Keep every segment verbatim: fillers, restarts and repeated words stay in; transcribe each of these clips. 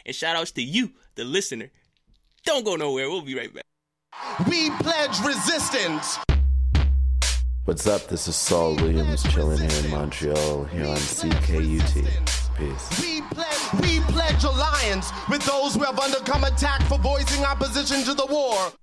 And shout outs to you, the listener. Don't go nowhere. We'll be right back. We pledge resistance. What's up? This is Saul Williams chilling here in Montreal, here on C K U T. Peace. We pledge, we pledge alliance with those who have undergone attack for voicing opposition to the war.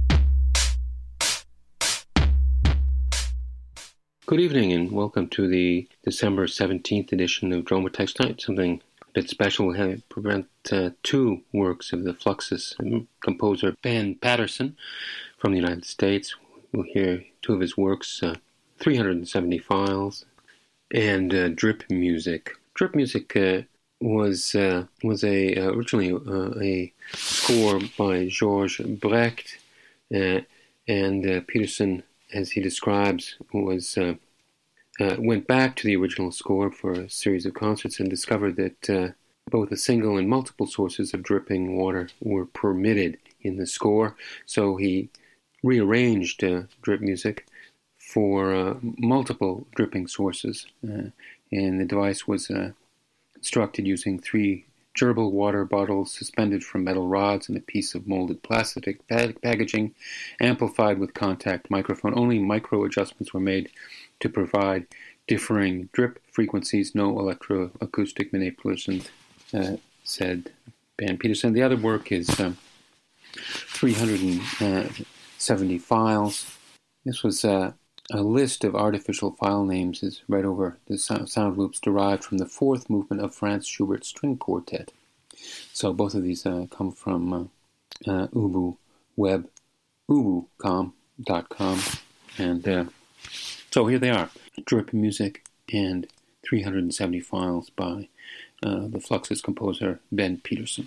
Good evening and welcome to the December seventeenth edition of Droma Text Night. Something a bit special. We have present uh, two works of the Fluxus composer Ben Patterson from the United States. We'll hear two of his works, uh, three hundred seventy Files and uh, Drip Music. Drip Music uh, was uh, was a uh, originally uh, a score by Georges Brecht, uh, and uh, Peterson, as he describes, was uh, uh, went back to the original score for a series of concerts and discovered that uh, both a single and multiple sources of dripping water were permitted in the score. So he rearranged uh, drip music for uh, multiple dripping sources, uh, and the device was uh, constructed using three gerbil water bottles suspended from metal rods and a piece of molded plastic pad- packaging, amplified with contact microphone. Only micro adjustments were made to provide differing drip frequencies, no electroacoustic manipulation, uh, said Ben Peterson. The other work is um, three hundred seventy Files. This was uh, a list of artificial file names is right over the sound loops derived from the fourth movement of Franz Schubert's string quartet. So both of these uh, come from uh, uh, Ubu Web, ubu dot com, and uh, so here they are: Drip Music and three hundred seventy Files by uh, the Fluxus composer Ben Peterson.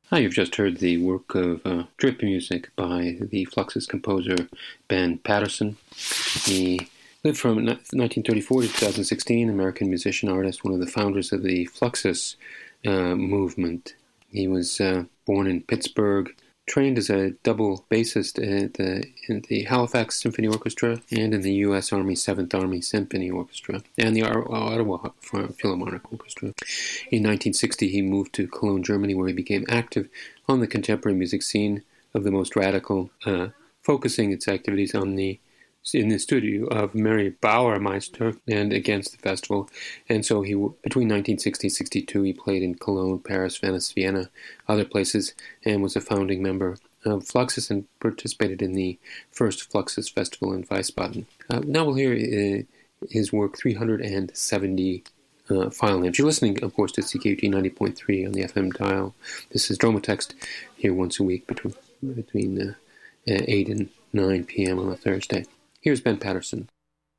Hi, you've just heard the work of uh, drip music by the Fluxus composer Ben Patterson. He lived from nineteen thirty-four to two thousand sixteen, American musician, artist, one of the founders of the Fluxus uh, movement. He was uh, born in Pittsburgh, trained as a double bassist at the, in the Halifax Symphony Orchestra and in the U S Army seventh Army Symphony Orchestra and the Ottawa Philharmonic Orchestra. In nineteen sixty, he moved to Cologne, Germany, where he became active on the contemporary music scene of the most radical, uh, focusing its activities on the in the studio of Mary Bauermeister and against the festival. And so he, between nineteen sixty and sixty-two, he played in Cologne, Paris, Venice, Vienna, other places, and was a founding member of Fluxus and participated in the first Fluxus festival in Wiesbaden. Uh, now we'll hear uh, his work, three hundred seventy uh, file names. You're listening, of course, to C K U T ninety point three on the F M dial. This is Dromotext, here once a week between, between uh, uh, eight and nine p.m. on a Thursday. Here's Ben Patterson.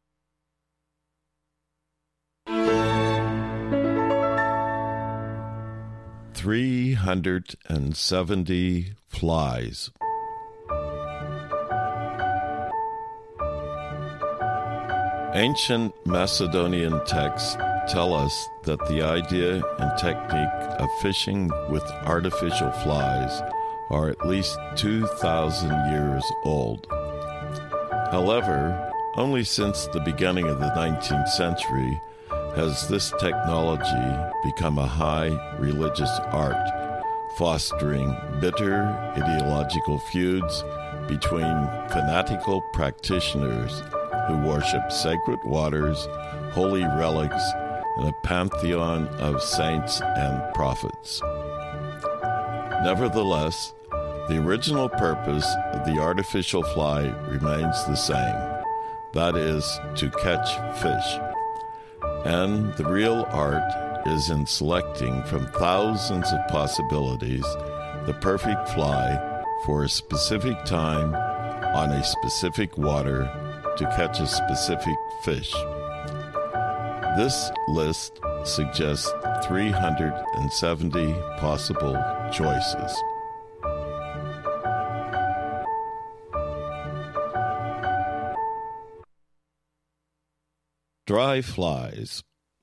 three hundred seventy flies. Ancient Macedonian texts tell us that the idea and technique of fishing with artificial flies are at least two thousand years old. However, only since the beginning of the nineteenth century has this technology become a high religious art, fostering bitter ideological feuds between fanatical practitioners who worship sacred waters, holy relics, and a pantheon of saints and prophets. Nevertheless, the original purpose of the artificial fly remains the same, that is, to catch fish. And the real art is in selecting from thousands of possibilities the perfect fly for a specific time on a specific water to catch a specific fish. This list suggests three hundred seventy possible choices. Dry flies.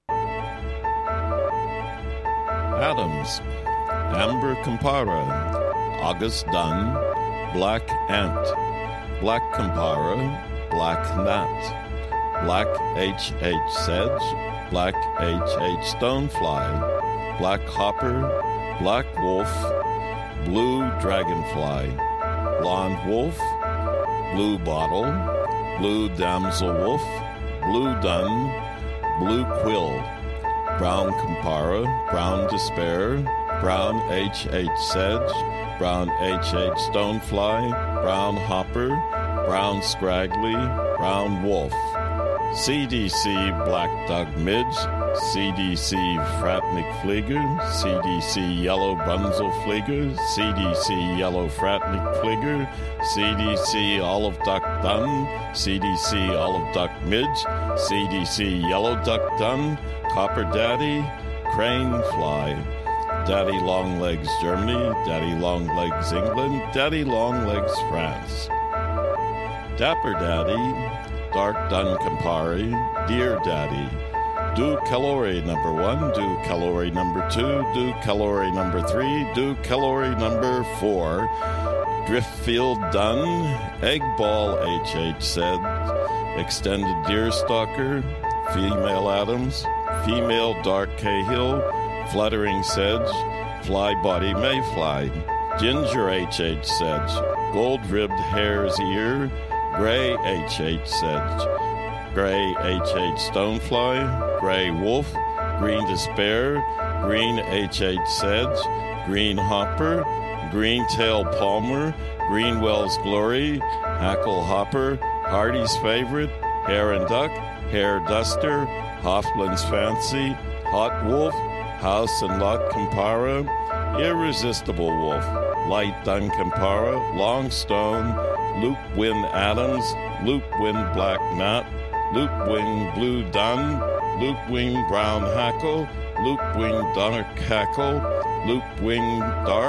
Adams, Amber Compara, August Dunn, Black Ant, Black Compara, Black Gnat, Black H H Sedge, Black H H Stonefly, Black Hopper, Black Wolf, Blue Dragonfly, Blonde Wolf, Blue Bottle, Blue Damsel Wolf, Blue Dun, Blue Quill, Brown Compara, Brown Despair, Brown H H Sedge, Brown H H Stonefly, Brown Hopper, Brown Scraggly, Brown Wolf, C D C Black Dog Midge, C D C Fratnik Flieger, C D C Yellow Bunzel Flieger, C D C Yellow Fratnik Flieger, C D C Olive Duck Dun, C D C Olive Duck Midge, C D C Yellow Duck Dun, Copper Daddy, Crane Fly, Daddy Longlegs Germany, Daddy Longlegs England, Daddy Longlegs France, Dapper Daddy, Dark Dun Campari, Dear Daddy, Do Calore number one, Do Calore number two, Do Calore number three, Do Calore number four, Driftfield Dun, Egg Ball H H said, Extended Deerstalker, Female Adams, Female Dark Cahill, Fluttering Sedge, Fly Body Mayfly, Ginger H H Sedge, Gold Ribbed Hare's Ear, Gray H H Sedge, Gray H H Stonefly, Gray Wolf, Green Despair, Green H H Sedge, Green Hopper, Green Tail Palmer, Greenwell's Glory, Hackle Hopper, Hardy's Favorite, Hare and Duck, Hare Duster, Hoffman's Fancy, Hot Wolf, House and Lot Campara, Irresistible Wolf, Light Dun Campara, Longstone, Loop Wind Adams, Loop Wind Black Gnat, Loop Wing Blue Dun, Loop Wing Brown Hackle, Loop Wing Dark Hackle, Loop Wing Dark,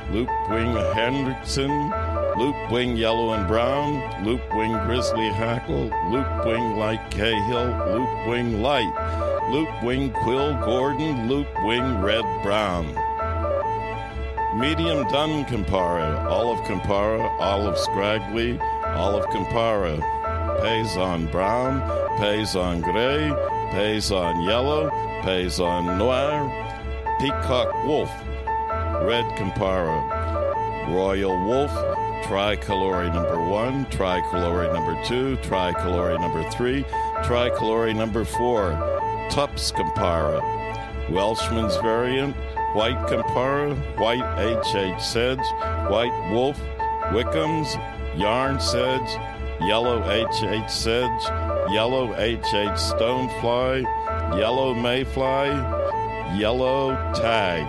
loop-wing Hendrickson, loop-wing yellow and brown, loop-wing grizzly hackle, loop-wing light Cahill, loop-wing light, loop-wing quill Gordon, loop-wing red brown. Medium dun Campara, olive Campara, olive scraggly, olive Campara, paysan brown, paysan gray, paysan yellow, paysan noir, peacock wolf, red Campara, royal wolf, tricolore number one, tricolore number two, tricolore number three, tricolore number four, Tupps Campara, Welshman's variant, white Campara, white H H sedge, white wolf, Wickham's, yarn sedge, yellow H H sedge, yellow H H stonefly, yellow mayfly, yellow tag.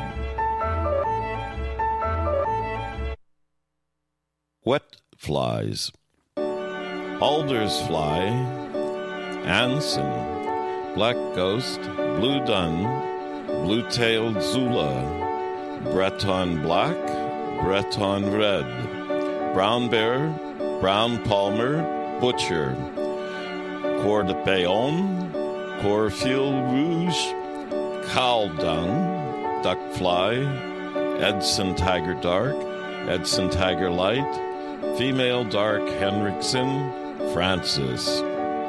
Wet flies. Alder's fly, Anson, black ghost, blue dun, blue-tailed Zula, Breton black, Breton red, brown bear, brown palmer, butcher, Cor de Payon, Corfield rouge, cow dung, duck fly, Edson tiger dark, Edson tiger light, female dark Henriksen, Francis.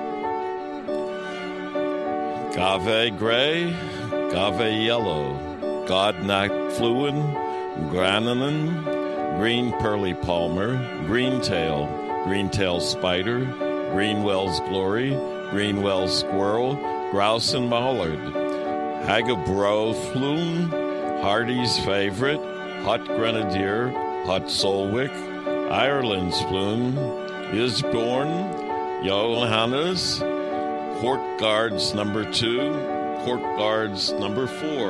Gave gray, Gave yellow, Godnack fluin, Grananan, green pearly palmer, green-tail, green-tail spider, Greenwell's glory, Greenwell's squirrel, grouse and mallard, Hagabro flume, Hardy's favorite, hot grenadier, hot solwick, Ireland's plume, Isborn, Johannes, court guards number two, court guards number four,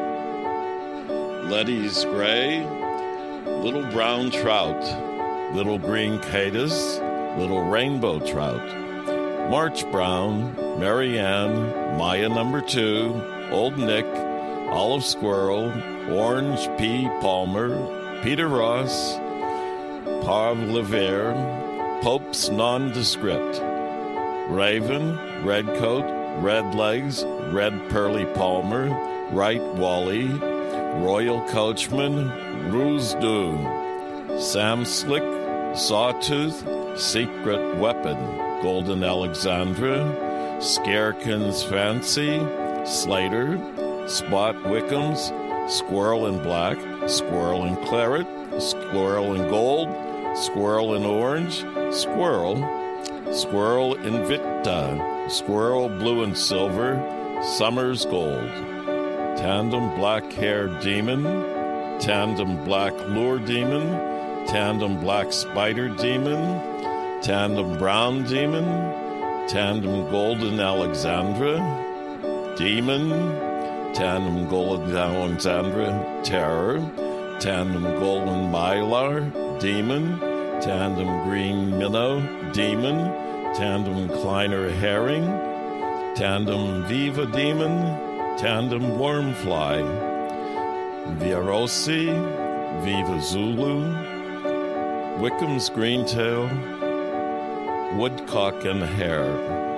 Letty's gray, little brown trout, little green cadus, little rainbow trout, March brown, Marianne, Maya number two, Old Nick, olive squirrel, orange pea palmer, Peter Ross, Parvlever, Pope's nondescript, raven, redcoat, red legs, red pearly palmer, right wally, royal coachman, Roosdoo, Sam Slick, sawtooth, secret weapon, golden Alexandra, Scarekin's fancy, Slater, Spot Wickham's, squirrel in black, squirrel in claret, squirrel in gold, squirrel in orange, squirrel, squirrel Invicta, squirrel blue and silver, summer's gold, tandem black-haired demon, tandem black lure demon, tandem black spider demon, tandem brown demon, tandem golden Alexandra, demon, tandem golden Alexandra, terror, tandem golden mylar, demon, tandem green minnow, demon, tandem Kleiner herring, tandem viva demon, tandem wormfly, Viarosi, viva Zulu, Wickham's greentail, woodcock and hare.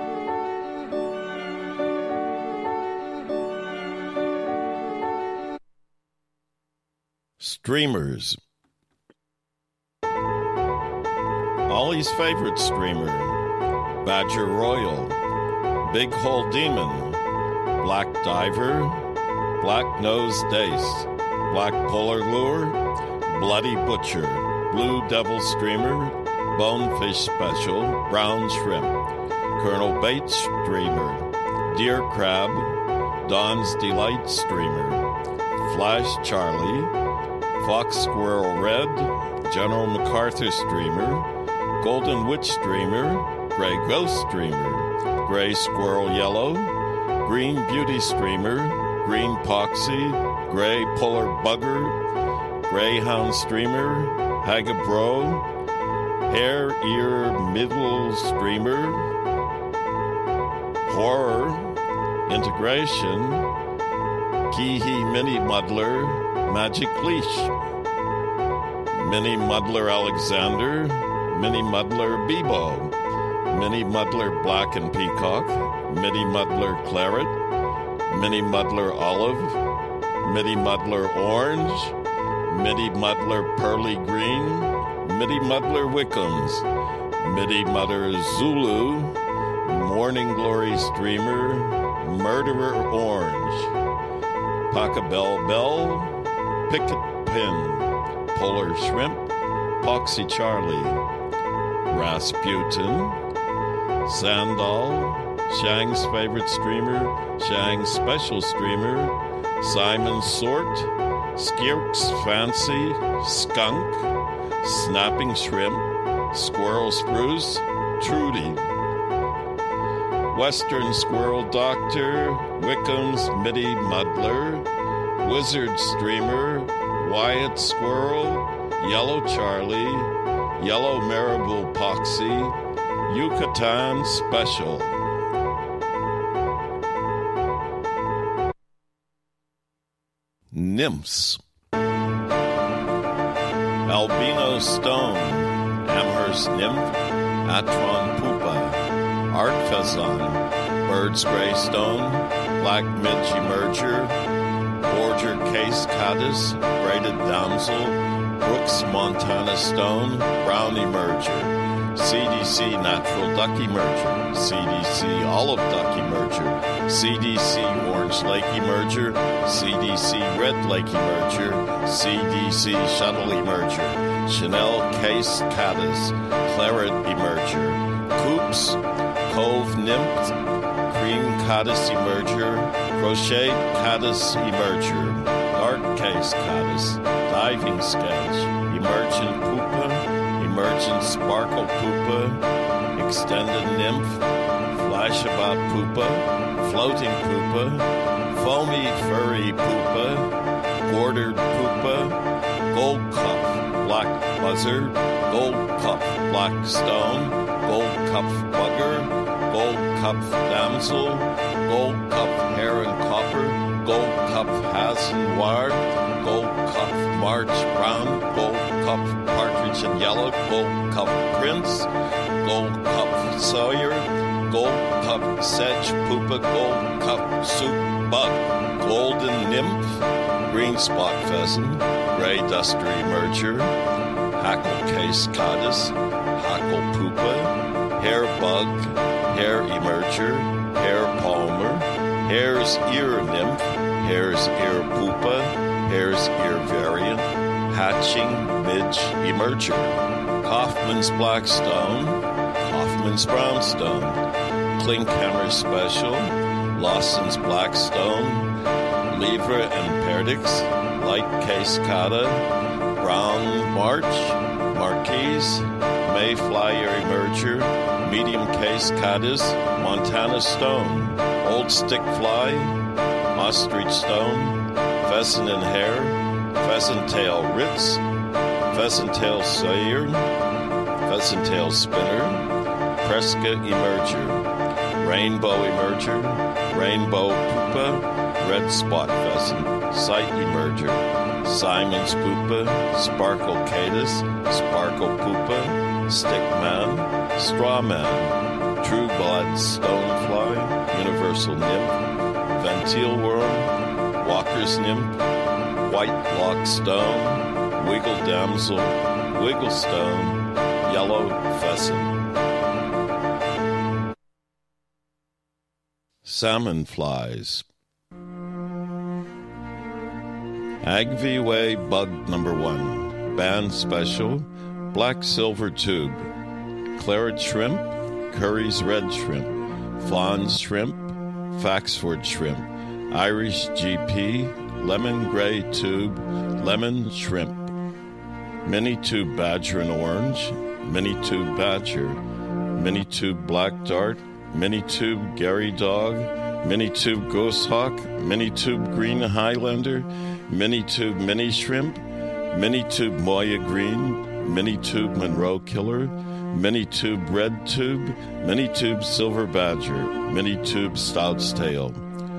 Streamers. Ollie's favorite streamer, Badger Royal, Big Hole Demon, Black Diver, Black Nose Dace, Black Polar Lure, Bloody Butcher, Blue Devil Streamer, Bonefish Special, Brown Shrimp, Colonel Bates Streamer, Deer Crab, Don's Delight Streamer, Flash Charlie, Fox Squirrel Red, General MacArthur Streamer, Golden Witch Streamer, Gray Ghost Streamer, Gray Squirrel Yellow, Green Beauty Streamer, Green Poxy, Gray Polar Bugger, Greyhound Streamer, Hagabro, Hair Ear Middle Streamer, Horror, Integration, Kihi Mini Muddler, Magic Leash, Mini Muddler Alexander, Mini Muddler Bebo, Mini Muddler Black and Peacock, Mini Muddler Claret, Mini Muddler Olive, Mini Muddler Orange, Mini Muddler Pearly Green, Mini Muddler Wickham's, Mini Muddler Zulu, Morning Glory Streamer, Murderer Orange, Pacabell Bell, Picket Pin, Polar Shrimp, Poxy Charlie, Rasputin, Sandal, Shang's Favorite Streamer, Shang's Special Streamer, Simon Sort, Skirk's Fancy, Skunk, Snapping Shrimp, Squirrel Spruce, Trudy, Western Squirrel Doctor, Wickham's Midi Muddler, Wizard Streamer, Wyatt Squirrel, Yellow Charlie, Yellow Marabou Poxy, Yucatan Special. Nymphs. Albino Stone, Amherst Nymph, Atron Pupa, Art Fezon, Bird's Gray Stone, Black Midge Emerger, Borger Case Caddis, Braided Damsel, Brooks Montana Stone, Brown Emerger, C D C Natural Duck Emerger, C D C Olive Duck Emerger, C D C Orange Lake Emerger, C D C Red Lake Emerger, C D C Shuttle Emerger, Chanel Case Caddis, Claret Emerger, Coops, Cove Nymph, Cream Caddis Emerger, Crochet Caddis Emerger, Dark Case Caddis, Diving Sketch, Emergent Pupa, Emergent Sparkle Pupa, Extended Nymph, Flashabout Pupa, Floating Pupa, Foamy Furry Pupa, Bordered Pupa, Gold Cup Black Buzzard, Gold Cup Black Stone, Gold Cup Bugger, Gold Cup Damsel, Gold Cup Heron Copper, Gold Cup Hazenward, Gold Cup March Brown, Gold Cup Partridge and Yellow, Gold Cup Prince, Gold Cup Sawyer, Gold Cup Sedge Pupa, Gold Cup Soup Bug, Golden Nymph, Green Spot Pheasant, Gray Duster Emerger, Hackle Case Caddis, Hackle Pupa, Hair Bug, Hair Emerger, Hair Palmer, Hare's Ear Nymph, Hare's Ear Pupa, Hare's Ear Variant, Hatching Midge Emerger, Kaufman's Blackstone, Kaufman's Brownstone, Klinkhammer Special, Lawson's Blackstone, Livre and Perdix, Light Case Cata, Brown March, Marquise, Mayflyer Emerger, Medium Case Caddis, Montana Stone, Old Stick Fly, Ostrich Stone, Pheasant and Hare, Pheasant Tail Ritz, Pheasant Tail Sayer, Pheasant Tail Spinner, Presca Emerger, Rainbow Emerger, Rainbow Pupa, Red Spot Pheasant, Sight Emerger, Simon's Pupa, Sparkle Caddis, Sparkle Pupa, Stickman, Strawman, True Blood Stonefly, Universal Nymph, Ventile Worm, Walker's Nymph, White Block Stone, Wiggle Damsel, Wiggle Stone, Yellow Pheasant. Salmon Flies. Agvie Way Bug Number One, Band Special, Black Silver Tube, Claret Shrimp, Curry's Red Shrimp, Fawn's Shrimp, Faxford Shrimp, Irish G P, Lemon Gray Tube, Lemon Shrimp, Mini Tube Badger and Orange, Mini Tube Badger, Mini Tube Black Dart, Mini Tube Gary Dog, Mini Tube Ghost Hawk, Mini Tube Green Highlander, Mini Tube Mini Shrimp, Mini Tube Moya Green, Mini Tube Monroe Killer, Mini Tube Red Tube, Mini Tube Silver Badger, Mini Tube Stout's Tail,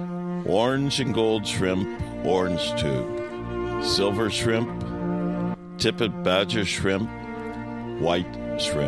Orange and Gold Shrimp, Orange Tube, Silver Shrimp, tippet badger shrimp, white shrimp.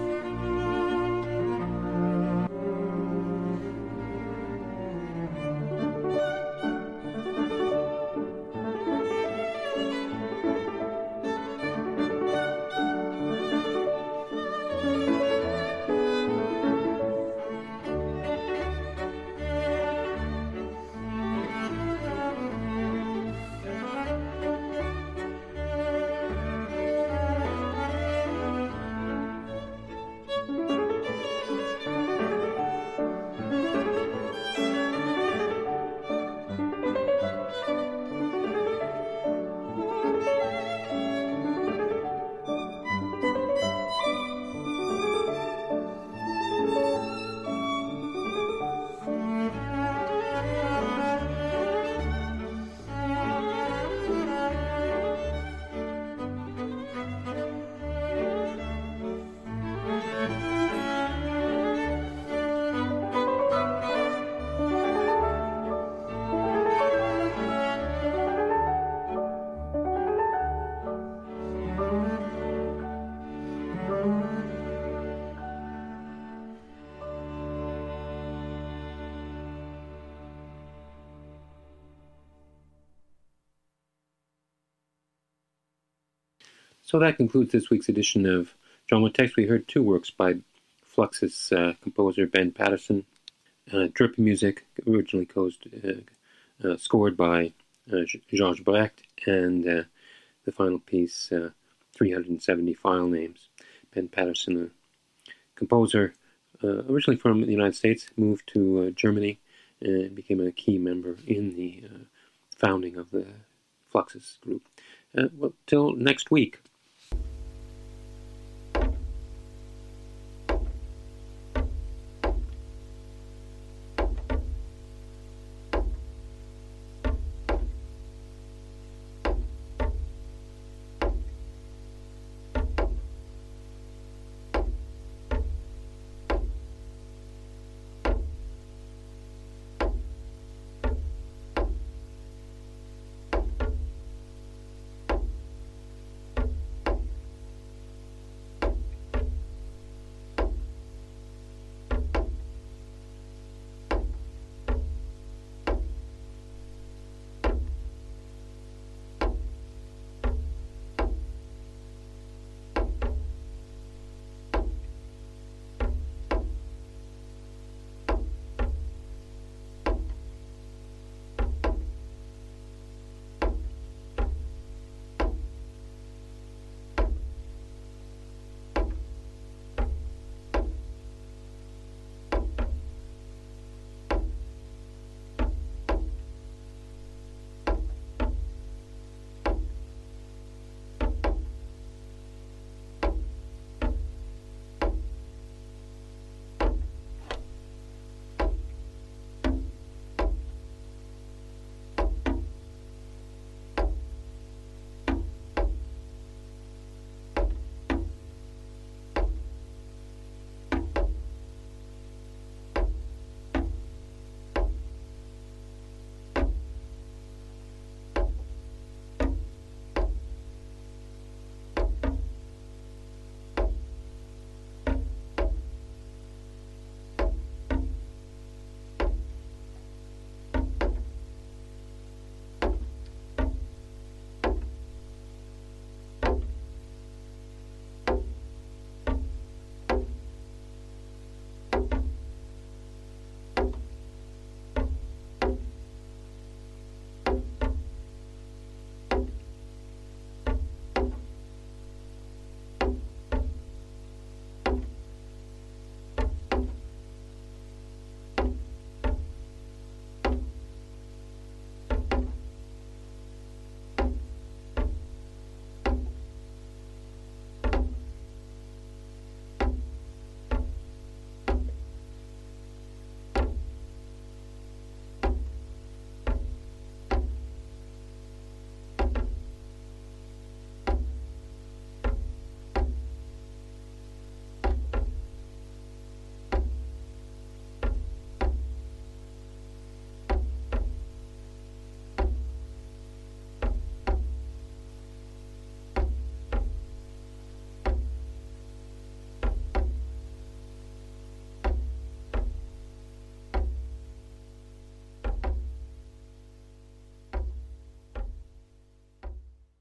So that concludes this week's edition of Drama Text. We heard two works by Fluxus uh, composer Ben Patterson. Uh, Drippy music, originally caused, uh, uh, scored by uh, Georges Brecht, and uh, the final piece, uh, three hundred seventy file names. Ben Patterson, a composer uh, originally from the United States, moved to uh, Germany and became a key member in the uh, founding of the Fluxus group. Uh, well, till next week.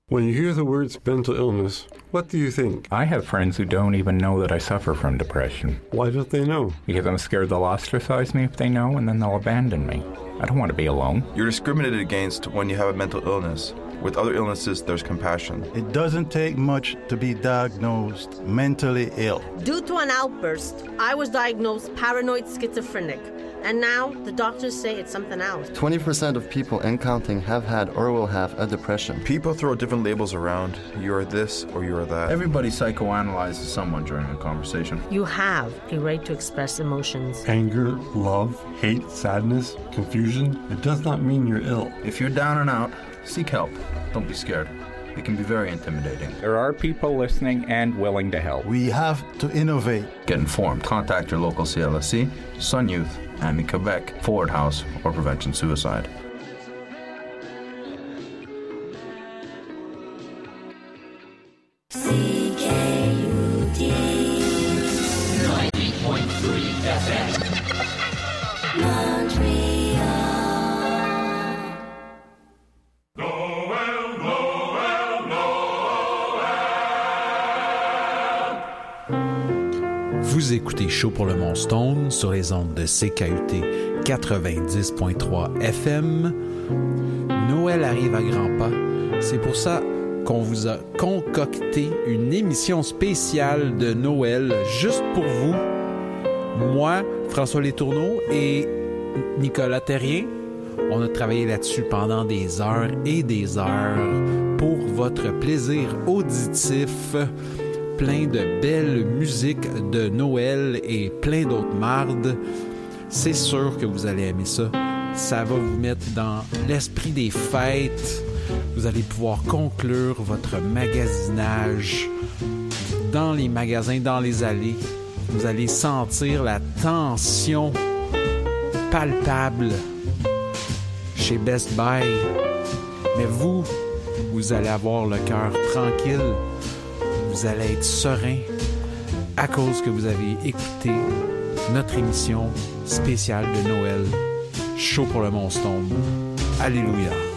When you hear the words mental illness, what do you think? I have friends who don't even know that I suffer from depression. Why don't they know? Because I'm scared they'll ostracize me if they know, and then they'll abandon me. I don't want to be alone. You're discriminated against when you have a mental illness. With other illnesses, there's compassion. It doesn't take much to be diagnosed mentally ill. Due to an outburst, I was diagnosed paranoid schizophrenic. And now, the doctors say it's something else. twenty percent of people and counting have had or will have a depression. People throw different labels around. You're this or you're that. Everybody psychoanalyzes someone during a conversation. You have a right to express emotions. Anger, love, hate, sadness, confusion. It does not mean you're ill. If you're down and out, seek help. Don't be scared. It can be very intimidating. There are people listening and willing to help. We have to innovate. Get informed. Contact your local C L S C, Sun Youth, A M I Quebec, Forward House, or Prevention Suicide. C K U T ninety point three F M Montreal. Noël, Noël, Noël. Vous écoutez Show pour le Mont Stone sur les ondes de C K U T quatre-vingt-dix point trois F M. Noël arrive à grands pas. C'est pour ça qu'on vous a concocté une émission spéciale de Noël juste pour vous. Moi, François Letourneau et Nicolas Terrien, on a travaillé là-dessus pendant des heures et des heures pour votre plaisir auditif. Plein de belles musiques de Noël et plein d'autres mardes. C'est sûr que vous allez aimer ça. Ça va vous mettre dans l'esprit des fêtes. Vous allez pouvoir conclure votre magasinage dans les magasins, dans les allées. Vous allez sentir la tension palpable chez Best Buy. Mais vous, vous allez avoir le cœur tranquille. Vous allez être serein à cause que vous avez écouté notre émission spéciale de Noël, Show pour le Mont Stone. Alléluia.